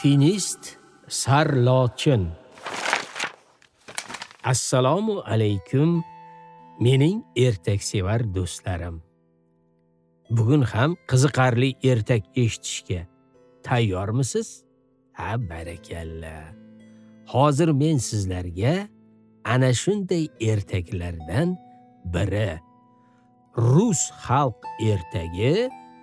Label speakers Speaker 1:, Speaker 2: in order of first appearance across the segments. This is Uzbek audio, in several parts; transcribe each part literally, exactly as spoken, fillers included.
Speaker 1: Finist sarlochin. Assalomu alaykum mening ertaksevar do'stlarim. Bugun ham qiziqarli ertak eshitishga tayyormisiz? Ha, barakalla. Hozir men sizlarga ana shunday ertaklardan biri, Rus xalq ertagi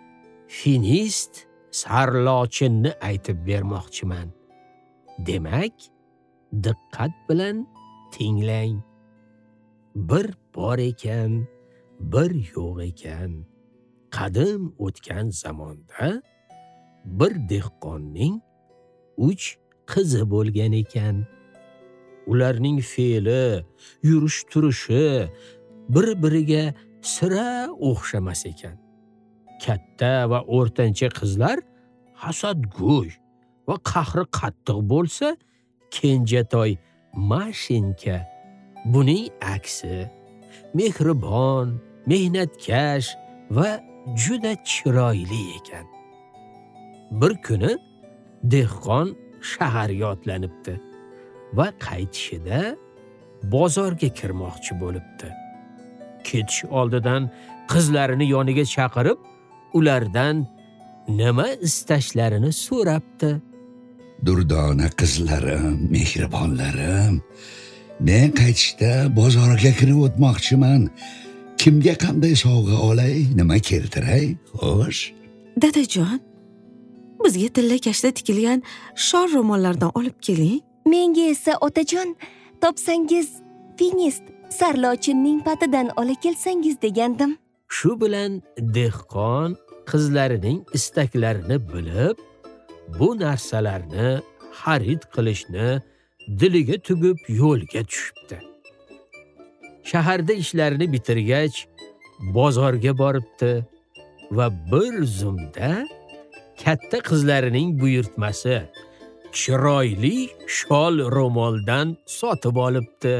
Speaker 1: Finist sarlochinni aytib bermoqchiman. Demak, diqqat bilan tinglang. Bir bor ekan, bir yo'q ekan. Qadim o'tgan zamonda bir dehqonning uch qizi bo'lgan ekan. Ularning fe'li, yurish-turishi bir-biriga sira o'xshamas ekan. Katta va o'rtancha qizlar hasadgo'y va qahri qattiq bo'lsa, kenjatoy Mashinka buning aksi, mehribon, mehnatkash va juda chiroyli ekan. Bir kuni dehqon shaharga otlanibdi va qaytishida bozorga kirmoqchi bo'libdi. Ketish oldidan qizlarini yoniga chaqirib, ulardan nima istashlarini so'rabdi.
Speaker 2: Durdona qizlarim, mehribonlarim, men qaytishda bozorga kirib o'tmoqchiman. Kimga qanday sovg'a olay, nima keltiray? Xo'sh.
Speaker 3: Dadajon, bizga tillakashda tikilgan shol ro'mollardan olib keling.
Speaker 4: Menga esa otajon, topsangiz Finist sarlochinning patidan ola kelsangiz degandim.
Speaker 1: Shu bilan dehqon qizlarining istaklarini bilib, bu narsalarni xarid qilishni diliga tugib yo'lga tushibdi. Shaharda ishlarini bitirgach, bozorga boribdi va bir zumda katta qizlarining buyurtmasi chiroyli shol ro'moldan sotib olibdi.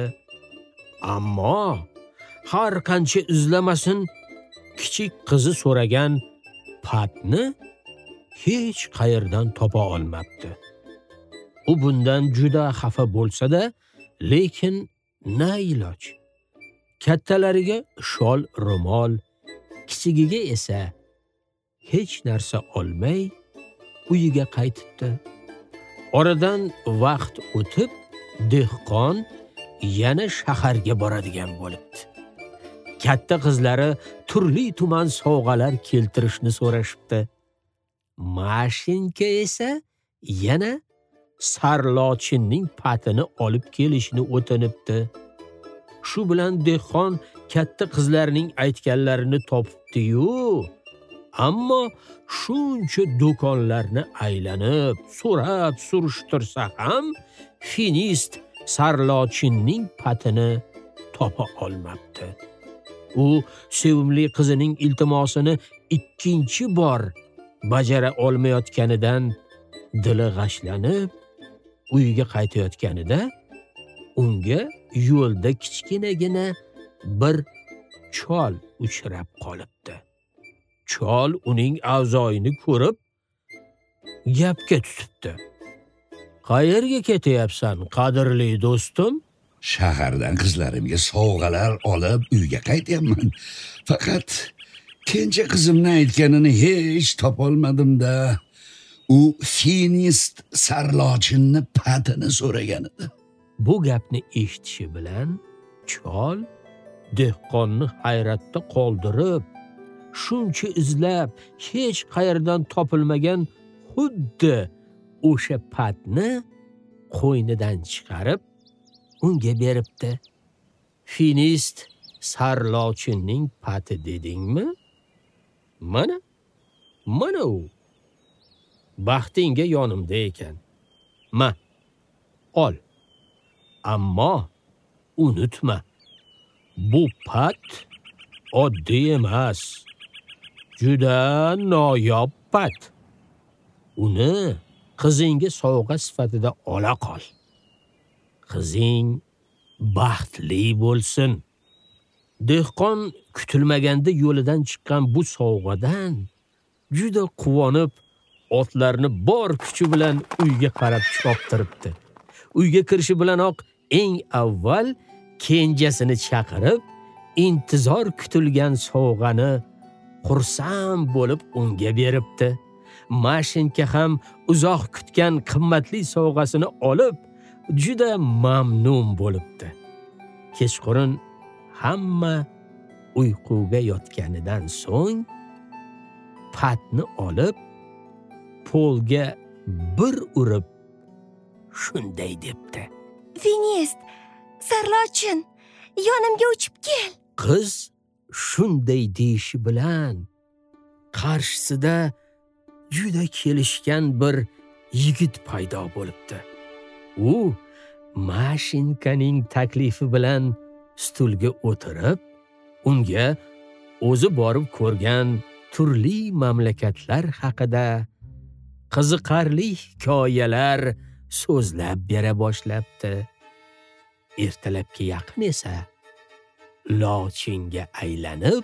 Speaker 1: Ammo har qancha izlamasin, kichik qizi so'ragan patni hech qayerdan topa olmabdi. U bundan juda xafa bo'lsa-da, lekin na iloj. Kattalariga shol ro'mol, kichigiga esa hech narsa olmay uyiga qaytibdi. Oradan vaqt o'tib, dehqon yana shaharga boradigan bo'libdi. Katta qizlari turli tuman sovg'alar keltirishni so'rashibdi. Mashinka esa yana sarlochinning patini olib kelishni o'tinibdi. Shu bilan dehqon katta qizlarning aytganlarini topibdi-yu, ammo shuncha do'konlarni aylanib, so'rab surishtirsa ham Finist sarlochinning patini topa olmabdi. U sevimli qizining iltimosini ikkinchi bor bajara olmayotganidan dili g'ashlanib, uyiga qaytayotganida unga yo'lda kichkinagina bir chol uchrab qolibdi. Chol uning avzoyini ko'rib, gapga tutibdi. Qayerga ketyapsan, qadrli do'stim?
Speaker 2: Shahardan qizlarimga sovg'alar olib uyga qaytyapman. Faqat kenja qizimning aytganini hech topolmadim-da. U Finist sarlochinni patini so'ragan edi.
Speaker 1: Bu gapni eshitishi bilan chol dehqonni hayratda qoldirib, shuncha izlab hech qayerdan topilmagan xuddi o'sha patni qo'ynidan chiqarib unga beribdi. Finist sarlochinning pati dedingmi? Mana, mana u. Baxtingga yonimda ekan. Ma, ol. Ammo unutma, bu pat oddiy emas. Juda noyob pat. Uni qizingga sovg'a sifatida ola qol. Qizing baxtli bo'lsin. Dehqon kutilmaganda yo'lidan chiqqan bu sovg'adan juda quvonib, otlarni bor kuchi bilan uyga qarab choptiribdi. Uyga kirishi bilanoq eng avval kenjasini chaqirib, intizor kutilgan sovg'ani xursand bo'lib unga beribdi. Mashinka ham uzoq kutgan qimmatli sovg'asini olib, juda mamnun bo'libdi. Kechqurun hamma uyquga yotganidan so'ng patni olib polga bir urib shunday debdi:
Speaker 4: Finest, Sarlochin, yonimga uchib kel.
Speaker 1: Qiz shunday deyishi bilan qarshisida juda kelishgan bir yigit paydo bo'libdi. U mashinkaning taklifi bilan stulga o'tirib, unga o'zi borib ko'rgan turli mamlakatlar haqida qiziqarli hikoyalar so'zlab bera boshlabdi. Ertalabga yaqin esa lochinga aylanib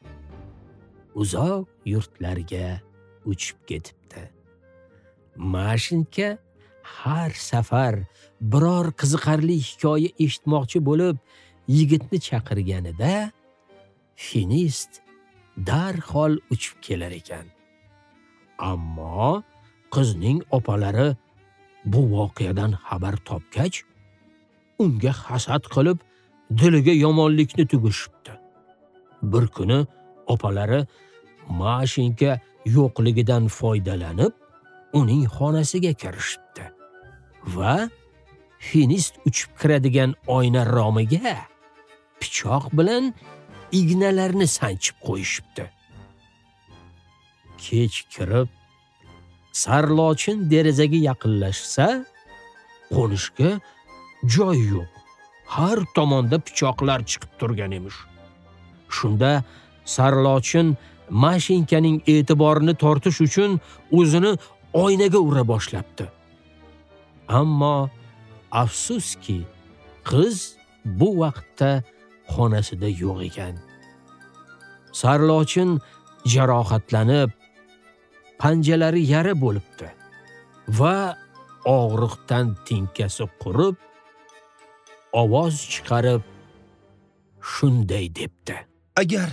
Speaker 1: uzoq yurtlarga uchib ketibdi. Mashinka har safar biror qiziqarli hikoya eshitmoqchi bo'lib yigitni chaqirganida Finist darhol uchib kelar ekan. Ammo qizning opalari bu voqeadan xabar topgach, unga hasad qilib, diliga yomonlikni tugishibdi. Bir kuni opalari mashinka yo'qligidan foydalanib, uning xonasiga kirishibdi va Finist uchib kiradigan oyna romiga pichoq bilan ignalarni sanchib qo'yishibdi. Kech kirib, Sarlochin derazaga yaqinlashsa, qo'nishga joy yo'q. Har tomonda pichoqlar chiqib turgan emish. Shunda Sarlochin mashinkaning e'tiborini tortish uchun o'zini oynaga ura boshlabdi. Ammo afsuski, qiz bu vaqtda xonasida yo'q ekan. Sarlochin jarohatlanib, panjalari yara bo'libdi va og'riqdan tinkasi qurib, ovoz chiqarib shunday debdi:
Speaker 5: Agar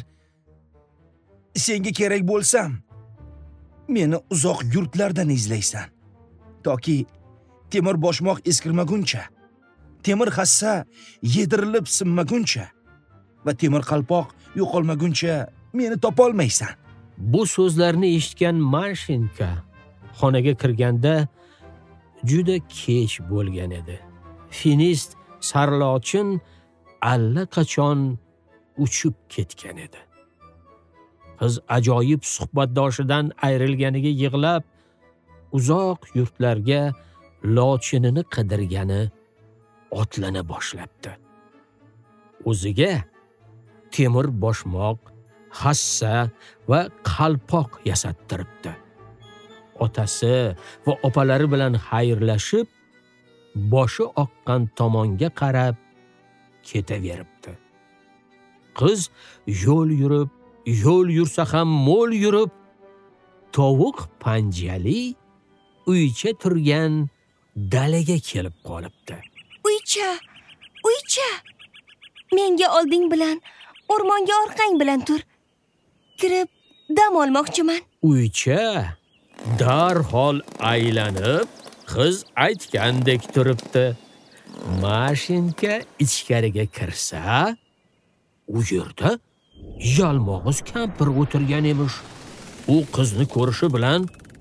Speaker 5: senga kerak bo'lsam, meni uzoq yurtlardan izlaysan, toki temir boshmoq eskirmaguncha, temir hassa yedirilib sinmaguncha va temir qalpoq yo'qolmaguncha meni topolmaysan.
Speaker 1: Bu so'zlarni eshitgan mashinka xonaga kirganda juda kech bo'lgan edi. Finist Sarlochin allaqachon uchib ketgan edi. Qiz ajoyib suhbatdoshidan ayrilganiga yig'lab, uzoq yurtlarga lochinini qidirgani otlana boshlabdi. O'ziga temir boshmoq, hassa va qalpoq yasattiribdi. Otasi va opalari bilan xayrlashib, boshi oqqan tomonga qarab ketaveribdi. Qiz yo'l yurib, yo'l yursa ham mo'l yurib, tovuq panjali uycha turgan dalaga kelib qolibdi.
Speaker 4: Uycha, uycha. Menga olding bilan, o'rmonga orqang bilan tur. Kirib dam olmoqchiman.
Speaker 1: Uycha darhol aylanib, qiz aytgandek turibdi. Mashinka ichkariga kirsa, u yerda yalmog'iz kampir o'tirgan emish. U qizni ko'rishi bilan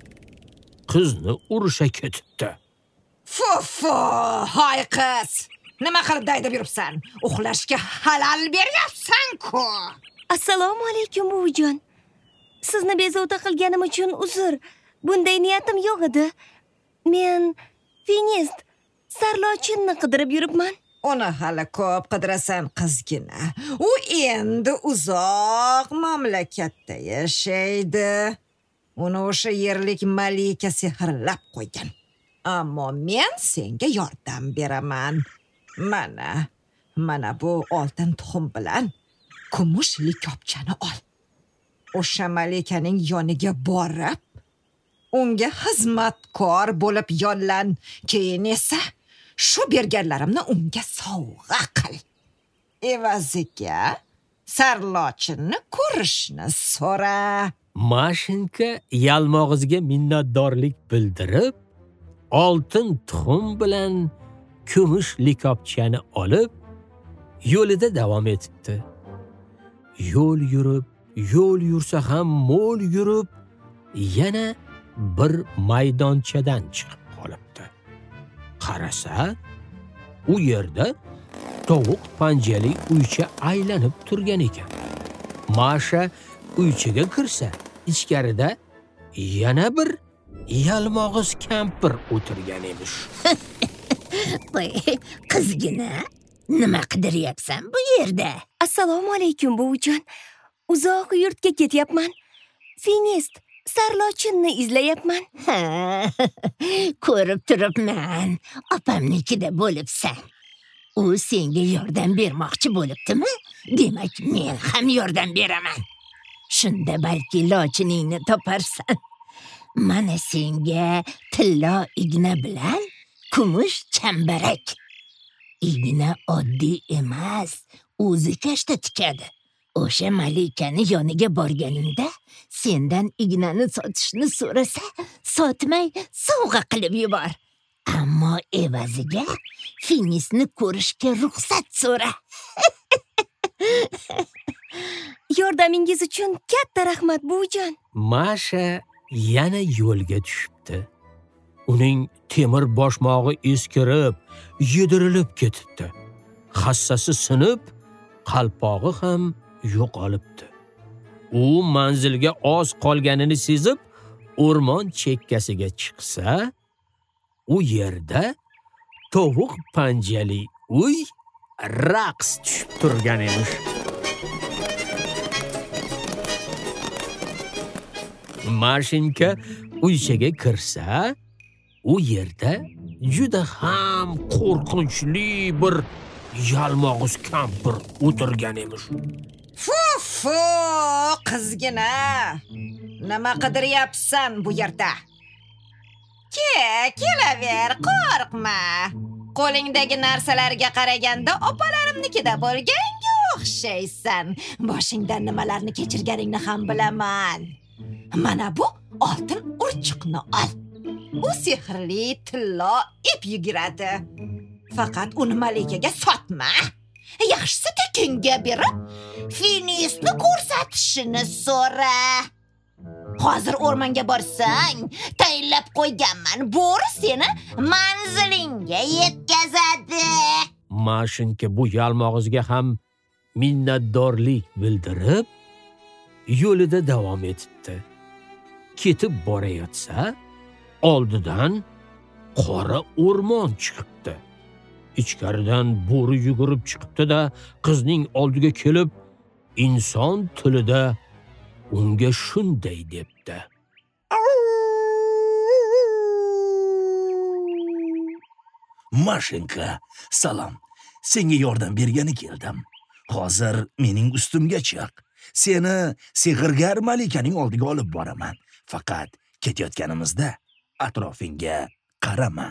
Speaker 1: qizni urusha ketibdi.
Speaker 6: Fu-fu, hoy qiz. Nima qilib daydib yuribsan? Uxlashga halal beryapsan-ku.
Speaker 4: Assalomu alaykum buvijon. Sizni bezovta qilganim uchun uzr. Bunday niyatim yo'q edi. Men Finest Sarlochinni qidirib yuribman.
Speaker 6: Uni hali ko'p qidirasan, qizgina. U endi uzoq mamlakatda yashaydi. Uni o'sha yerlik malika sehrlab qo'ygan. Ammo men senga yordam beraman. Mana, mana bu oltin tuxum bilan kumush likopchani ol. O'sha malikaning yoniga borib, unga xizmatkor bo'lib yollan. Keyin esa shu berganlarimni unga sovg'a qil. Evaziga sarlochinni ko'rishni so'ra.
Speaker 1: Mashinka yalmog'izga minnatdorlik bildirib, oltin tuxum bilan kumush likopchani olib, yo'lida davom etibdi. Yo'l yurib, yo'l yursa ham mo'l yurib, yana bir maydonchadan chiqib qolibdi. Qarasa, u yerda tovuq panjali uycha aylanib turgan ekan. Masha uychaga kirsa, ichkarida yana bir yalmog'iz kampir o'tirgan emish.
Speaker 7: Voy, qizgina, nima qidiryapsan bu yerda?
Speaker 4: Assalomu alaykum buvijon. Uzoq yurtga ketyapman. Finist sarlochinni izlayapman.
Speaker 7: Ha, ko'rib turibman. Opamnikida bo'libsan. U senga yordam bermoqchi bo'libdimi? Demak, men ham yordam beraman. Shunda balki lochiningni toparsan. Mana senga tillo igna bilan kumush chambarak. Igna oddiy emas, o'zi kashta tikadi. O'sha malikani yoniga borganingda sendan ignani sotishni so'rasa, sotmay sovg'a qilib yubor. Ammo evaziga Finisni ko'rishga ruxsat so'ra.
Speaker 4: Yordamingiz uchun katta rahmat buvijon.
Speaker 1: Masha yana yo'lga tushibdi. Uning temir boshmog'i eskirib, yedirilib ketibdi. Hassasi sinib, qalpog'i ham yo'qolibdi. U manzilga oz qolganini sezib, o'rmon chekkasiga chiqsa, u yerda tovuq panjali uy raqs tushib turgan emish. Mashinka uychaga kirsa, u yerda juda ham qo'rqinchli bir yalmog'iz kampir o'tirgan emish.
Speaker 6: Fu-fu, qizgina. Nima qidiryapsan bu yerda? Ke, kelaver, qo'rqma. Qo'lingdagi narsalarga qaraganda opalarimnikida bo'lganga o'xshaysan. Boshingdan nimalarni kechirganingni ham bilaman. Mana bu oltin urchiqni ol. U sehrli tillo ip yuguradi. Faqat uni malikaga sotma. Yaxshisi tekinga berib, Finisni ko'rsatishini so'ra. Hozir o'rmonga borsang, tayinlab qo'yganman, bo'ri seni manzilingga yetkazadi.
Speaker 1: Mashinka bu yalmog'izga ham minnatdorlik bildirib, yo'lida davom etibdi. Ketib borayotsa, oldidan qora o'rmon chiqibdi. Ichkaridan bo'ri yugurib chiqibdi-da, qizning oldiga kelib, inson tilida unga shunday debdi:
Speaker 5: Mashinka, salom. Senga yordam bergani keldim. Hozir mening ustimga chiq. Seni sehrgar malikaning oldiga olib boraman. Faqat ketayotganimizda atrofingga qarama.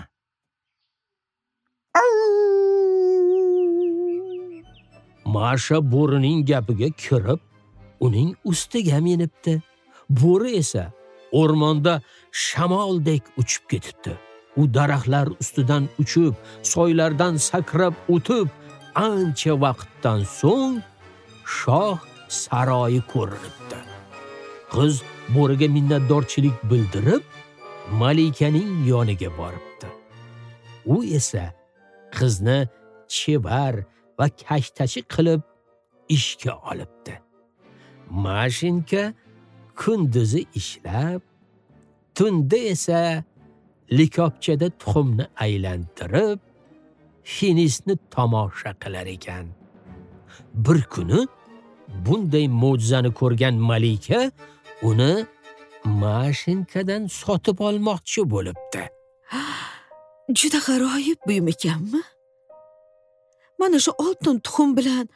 Speaker 1: Masha bo'rining gapiga kirib, uning ustiga minibdi. Bo'ri esa o'rmonda shamoldek uchib ketibdi. U daraxtlar ustidan uchib, soylardan sakrab o'tib, ancha vaqtdan so'ng shoh saroyi ko'rinibdi. Qiz bo'riga minnatdorchilik bildirib, malikaning yoniga boribdi. U esa qizni chevar va kashtachi qilib ishga olibdi. Mashinka kunduzi ishlab, tunda esa likopchada tuxumni aylantirib, Finisni tomosha qilar ekan. Bir kuni bunday mo'jizani ko'rgan malika uni mashinkadan sotib olmoqchi bo'libdi.
Speaker 3: Juda g'aroyib buyum ekanmi? Mana shu oltin tuxum bilan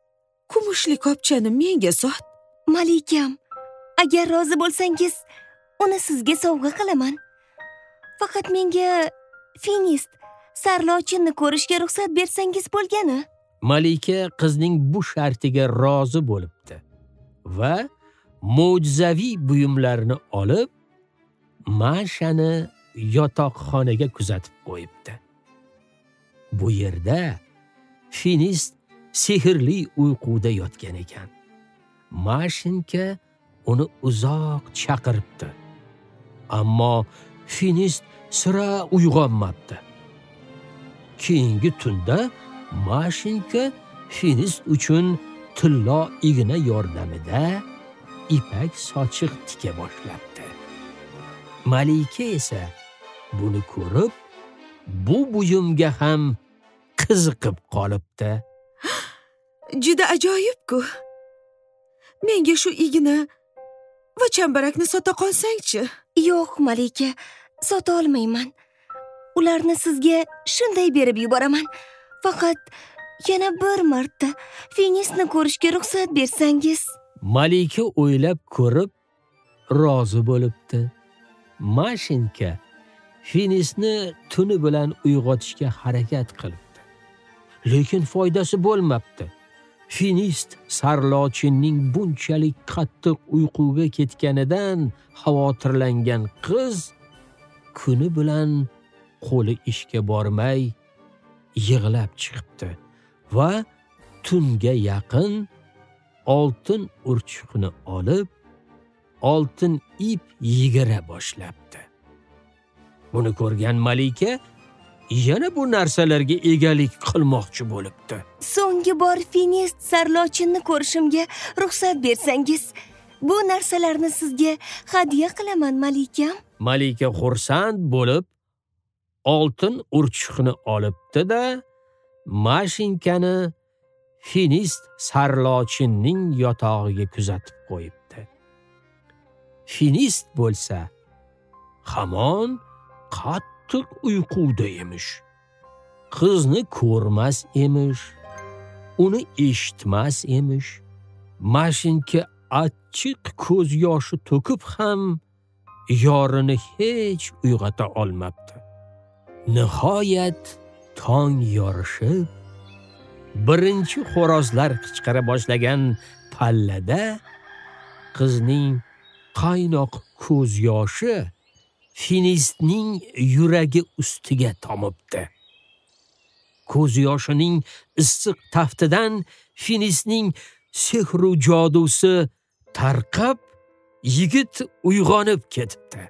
Speaker 3: kumush likopchani menga sot.
Speaker 4: Malikam, agar rozi bo'lsangiz, uni sizga sovg'a qilaman. Faqat menga Finist sarlochinni ko'rishga ruxsat bersangiz bo'lgani.
Speaker 1: Malika qizning bu shartiga rozi bo'libdi va mo'jizaviy buyumlarni olib Mashani yotoqxonaga kuzatib qo'yibdi. Bu yerda Finist sehrli uyquda yotgan ekan. Mashinka uni uzoq chaqiribdi. Ammo Finist sira uyg'onmabdi. Keyingi tunda Mashinka Finist uchun tillo igna yordamida ipak sochiq tika boshlabdi. Malika esa buni ko'rib, bu buyumga ham qiziqib qolibdi.
Speaker 3: Juda ajoyib-ku. Menga shu igna va chambarakni sota qolsang-chi?
Speaker 4: Yo'q, Malika, sota olmayman. Ularni sizga shunday berib yuboraman. Faqat yana bir marta Finistni ko'rishga ruxsat bersangiz.
Speaker 1: Malika o'ylab ko'rib rozi bo'libdi. Mashinka Finistni tuni bilan uyg'otishga harakat qilibdi. Lekin foydasi bo'lmabdi. Finist sarlochinning bunchalik qattiq uyquga ketganidan xavotirlangan qiz kuni bilan qo'li ishga bormay yig'lab chiqibdi va tunga yaqin oltin urchuqni olib, oltin ip yigira boshlabdi. Buni ko'rgan Malika yana bu narsalarga egalik qilmoqchi bo'libdi.
Speaker 4: So'nggi bor Finist sarlochinni ko'rishimga ruxsat bersangiz, bu narsalarni sizga hadya qilaman, Malikam.
Speaker 1: Malika xursand bo'lib, oltin urchuqni olibdi-da, Mashinkani Finist sarlochinning yotog'iga kuzatib qo'yibdi. Finist bo'lsa, hamon qattiq uyquda emish. Qizni ko'rmas emish, uni eshitmas emish. Mashinka achchiq ko'z yoshi to'kib ham yorini hech uyg'ota olmabdi. Nihoyat tong yorishib, birinchi xo'rozlar qichqira boshlagan pallada qizning qaynoq ko'z yoshi Finistning yuragi ustiga tomibdi. Ko'z yoshining issiq taftidan Finistning sehru jodusi tarqab, yigit uyg'onib ketibdi.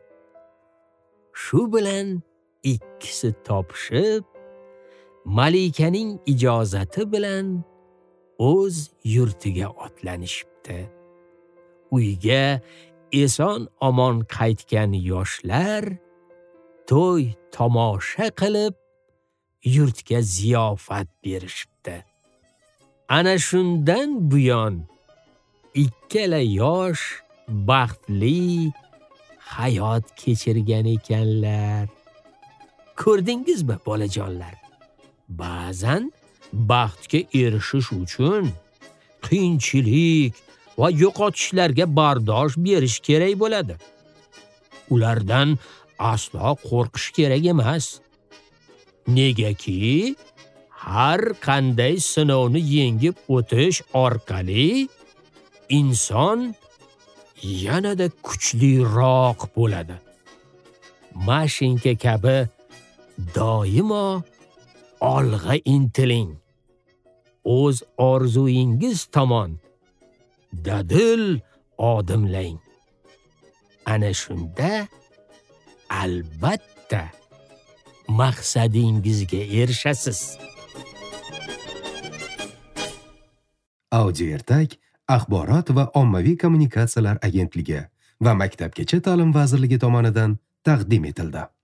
Speaker 1: Shu bilan ikkisi topishib, Malikaning ijozati bilan o'z yurtiga otlanishibdi. Uyga eson omon qaytgan yoshlar to'y tomosha qilib, yurtga ziyofat berishibdi. Ana shundan buyon ikkala yosh baxtli hayot kechirgan ekanlar. Ko'rdingizmi, bolajonlar? Ba'zan baxtga erishish uchun qiyinchilik va yo'qotishlarga bardosh berish kerak bo'ladi. Ulardan aslo qo'rqish kerak emas. Negaki, har qanday sinovni yengib o'tish orqali inson yanada kuchliroq bo'ladi. Mashinka kabi doimo olg'a intiling. O'z orzuyingiz tomon dadil odimlang. Ana shunda albatta maqsadingizga erishasiz.
Speaker 8: Audio ertak Axborot va ommaviy kommunikatsiyalar agentligi va Maktabgacha ta'lim vazirligi tomonidan taqdim etildi.